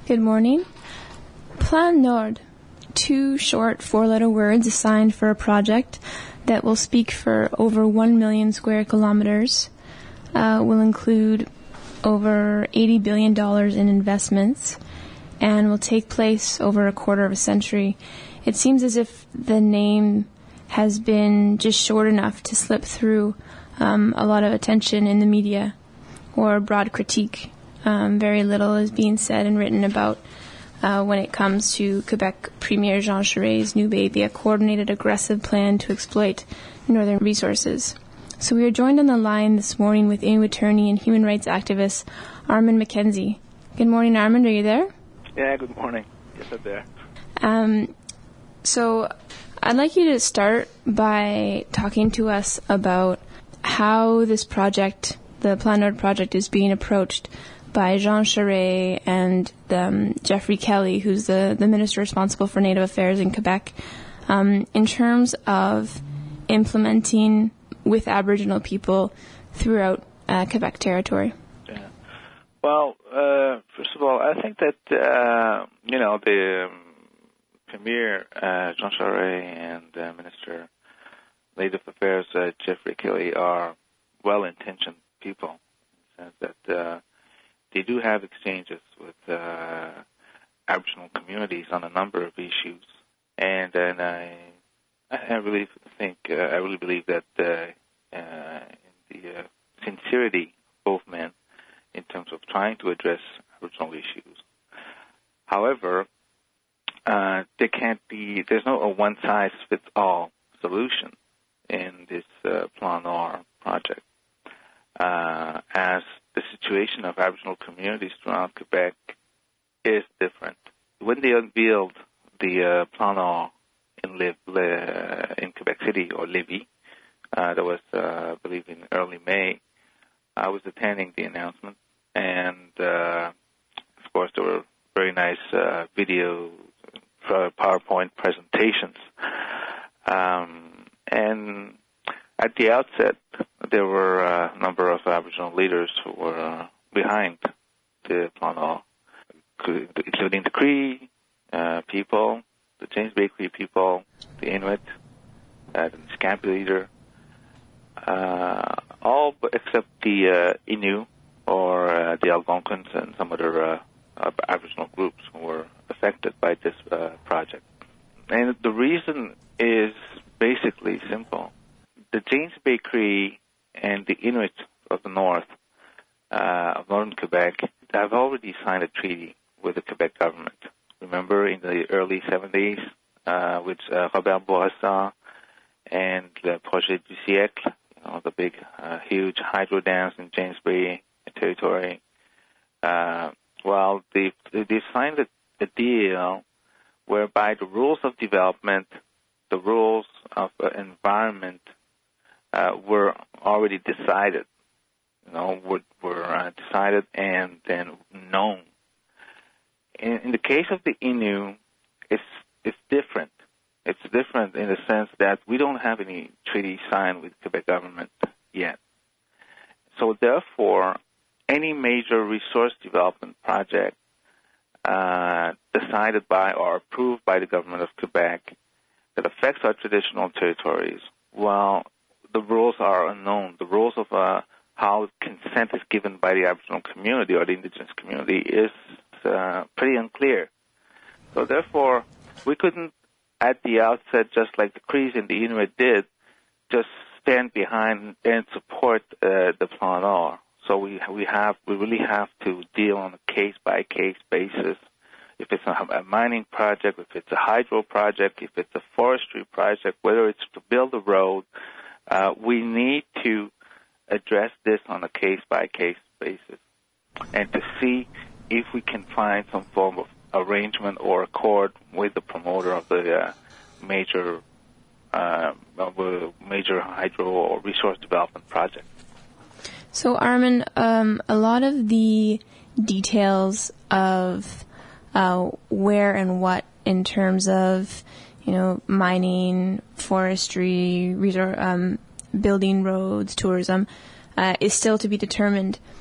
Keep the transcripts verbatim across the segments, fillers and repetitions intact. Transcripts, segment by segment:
Good morning. Plan Nord, two short four-letter words assigned for a project that will speak for over one million square kilometers, uh, will include over eighty billion dollars in investments, and will take place over a quarter of a century. It seems as if the name has been just short enough to slip through um, a lot of attention in the media or broad critique. Um, very little is being said and written about uh, when it comes to Quebec Premier Jean Charest's new baby, a coordinated, aggressive plan to exploit northern resources. So we are joined on the line this morning with Inuit attorney and human rights activist Armand McKenzie. Good morning, Armand. Are you there? Yeah, good morning. Yes, I'm there. Um, so I'd like you to start by talking to us about how this project, the Plan Nord project, is being approached by Jean Charest and um, Jeffrey Kelly, who's the, the minister responsible for Native Affairs in Quebec, um, in terms of implementing with Aboriginal people throughout uh, Quebec territory. Yeah. Well, uh, first of all, I think that, uh, you know, the um, Premier uh, Jean Charest and uh, Minister of Native Affairs uh, Jeffrey Kelly are well-intentioned people in the sense that uh, they do have exchanges with uh, Aboriginal communities on a number of issues, and and I I really think uh, I really believe that uh, uh, in the uh, sincerity of both men in terms of trying to address Aboriginal issues. However, uh, there can't be there's no a one size fits all solution in this uh, Plan Nord project, uh, as the situation of Aboriginal communities throughout Quebec is different. When they unveiled the uh, Plan Nord in, Liv, Le, in Quebec City, or Lévis, uh, that was, uh, I believe, in early May, I was attending the announcement, and uh, of course there were very nice uh, video, uh, PowerPoint presentations. Um, and at the outset, there were uh, a number of Aboriginal leaders who were uh, behind the Plan Nord, including the Cree uh, people, the James Bay Cree people, the Inuit, uh, the Scampi leader, uh, all but except the uh, Innu or uh, the Algonquins and some other uh, uh, Aboriginal groups who were affected by this uh, project. And the reason is basically simple. The James Bay Cree and the Inuit of the north, uh, of northern Quebec, have already signed a treaty with the Quebec government. Remember, in the early seventies, uh, with uh, Robert Bourassa and the Projet du Siècle, you know, the big, uh, huge hydro dams in James Bay territory. Uh, well, they they signed a, a deal whereby the rules of development, the rules of uh, environment, Uh, were already decided, you know, were, were uh, decided and then known. In, in the case of the Innu, it's it's different. It's different in the sense that we don't have any treaty signed with the Quebec government yet. So therefore, any major resource development project uh, decided by or approved by the government of Quebec that affects our traditional territories, well, the rules are unknown. The rules of uh, how consent is given by the Aboriginal community or the Indigenous community is uh, pretty unclear. So therefore, we couldn't, at the outset, just like the Crees and the Inuit did, just stand behind and support uh, the Plan Nord. So we we have we really have to deal on a case by case basis. If it's a, a mining project, if it's a hydro project, if it's a forestry project, whether it's to build a road. Uh, we need to address this on a case-by-case basis and to see if we can find some form of arrangement or accord with the promoter of the uh, major uh, of a major hydro or resource development project. So, Armin, um, a lot of the details of uh, where and what in terms of you know, mining, forestry, resor- um, building roads, tourism, uh, is still to be determined.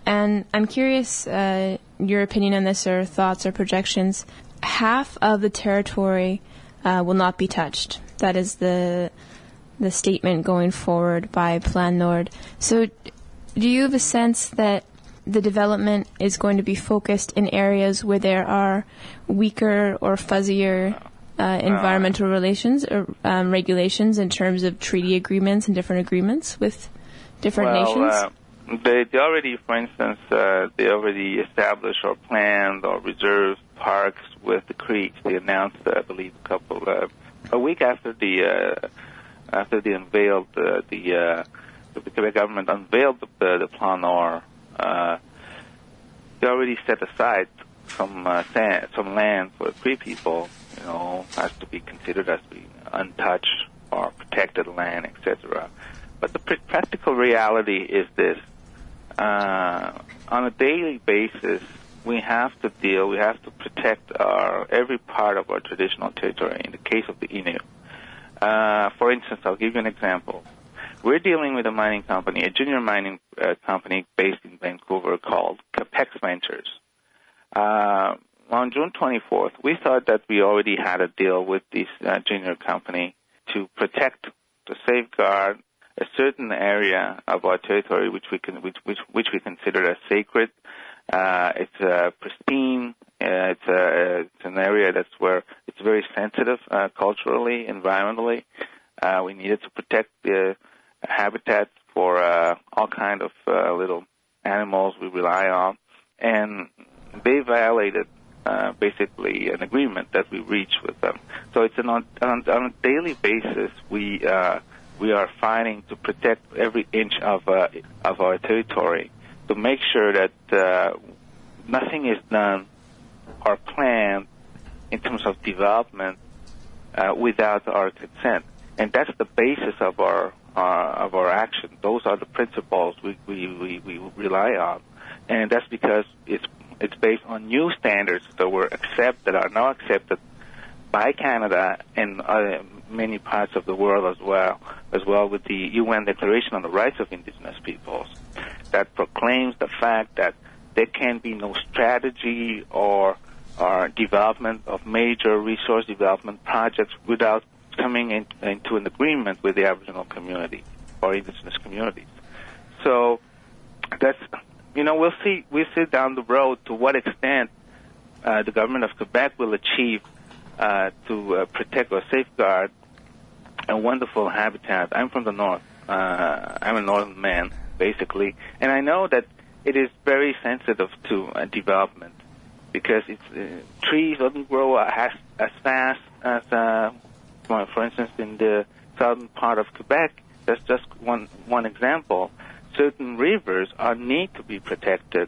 And I'm curious uh, your opinion on this, or thoughts or projections. Half of the territory uh, will not be touched. That is the the statement going forward by Plan Nord. So do you have a sense that the development is going to be focused in areas where there are weaker or fuzzier uh, environmental uh, relations or um, regulations in terms of treaty agreements and different agreements with different well, nations? Uh, they, they already, for instance, uh, they already established or planned or reserved parks with the creeks. They announced, uh, I believe, a couple uh, a week after the uh, after they unveiled uh, the uh, the Quebec government unveiled the, the, the Plan Nord. Uh, they already set aside some uh, sand, some land for the Cree people, you know, has to be considered as being untouched or protected land, et cetera. But the pr- practical reality is this: uh, on a daily basis, we have to deal, we have to protect our every part of our traditional territory. In the case of the Innu, uh, for instance, I'll give you an example. We're dealing with a mining company, a junior mining uh, company based in Vancouver called Capex Ventures. Uh, on June twenty-fourth, we thought that we already had a deal with this uh, junior company to protect, to safeguard a certain area of our territory, which we can, which which, which we consider as sacred. Uh, it's uh, pristine. Uh, it's, uh, it's an area that's where it's very sensitive uh, culturally, environmentally. Uh, we needed to protect the habitat for uh, all kind of uh, little animals we rely on, and they violated uh, basically an agreement that we reached with them. So it's an on, on, on a daily basis we uh, we are fighting to protect every inch of uh, of our territory to make sure that uh, nothing is done or planned in terms of development uh, without our consent, and that's the basis of our Uh, of our action. Those are the principles we, we, we, we rely on, and that's because it's it's based on new standards that were accept that are now accepted by Canada and uh, many parts of the world as well, as well with the U N Declaration on the Rights of Indigenous Peoples, that proclaims the fact that there can be no strategy or or development of major resource development projects without coming in, into an agreement with the Aboriginal community or Indigenous communities. So that's, you know, we'll see, we'll see down the road to what extent uh, the government of Quebec will achieve uh, to uh, protect or safeguard a wonderful habitat. I'm from the north. Uh, I'm a northern man, basically, and I know that it is very sensitive to uh, development because it's, uh, trees doesn't grow as, as fast as uh, for instance, in the southern part of Quebec, that's just one one example. Certain rivers are need to be protected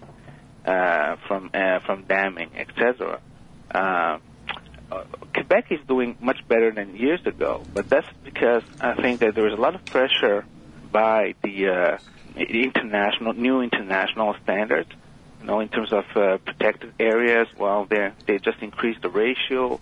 uh, from uh, from damming, et cetera. Uh, uh, Quebec is doing much better than years ago, but that's because I think that there is a lot of pressure by the uh, international, new international standards. You know, in terms of uh, protected areas, well, they they just increased the ratio.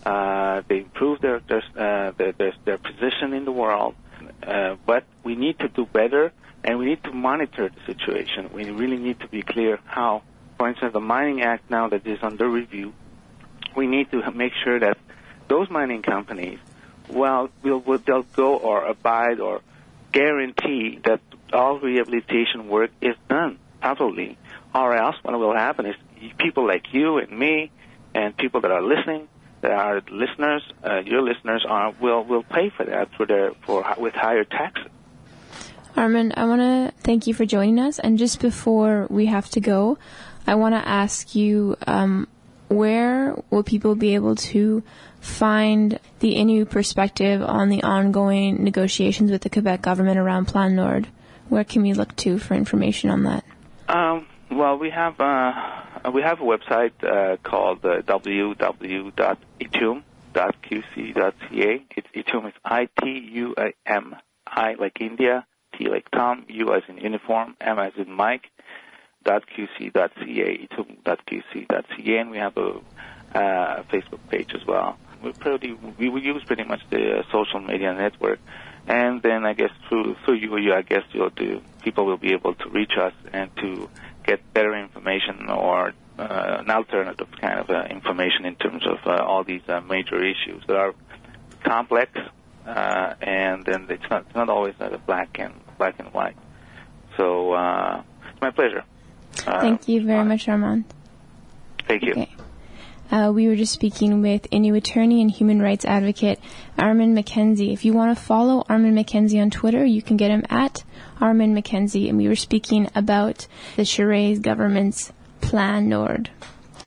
Uh, they improve their their, uh, their their their position in the world, uh, but we need to do better, and we need to monitor the situation. We really need to be clear how, for instance, the Mining Act now that is under review, we need to make sure that those mining companies, well, will, will they'll go or abide or guarantee that all rehabilitation work is done properly, or else what will happen is people like you and me and people that are listening. That our listeners, uh, your listeners, are will will pay for that for their for with higher taxes. Armin, I want to thank you for joining us. And just before we have to go, I want to ask you, um, where will people be able to find the Innu perspective on the ongoing negotiations with the Quebec government around Plan Nord? Where can we look to for information on that? Um, well, we have. Uh, We have a website uh, called uh, w w w dot itum dot q c dot c a. It's Itum is I T U M, I like India, T like Tom, U as in uniform, M as in Mike, dot q c dot c a, itum dot q c dot c a, and we have a uh, Facebook page as well. We pretty we, we use pretty much the uh, social media network, and then I guess through through you, you I guess you'll do people will be able to reach us and to get better information or uh, an alternative kind of uh, information in terms of uh, all these uh, major issues that are complex, uh, and then it's not it's not always uh, black and black and white. So uh, it's my pleasure. Uh, Thank you very uh, much, Armand. Thank you. Okay. Uh, we were just speaking with Innu attorney and human rights advocate Armand McKenzie. If you want to follow Armand McKenzie on Twitter, you can get him at Armand McKenzie. And we were speaking about the Charest government's Plan Nord.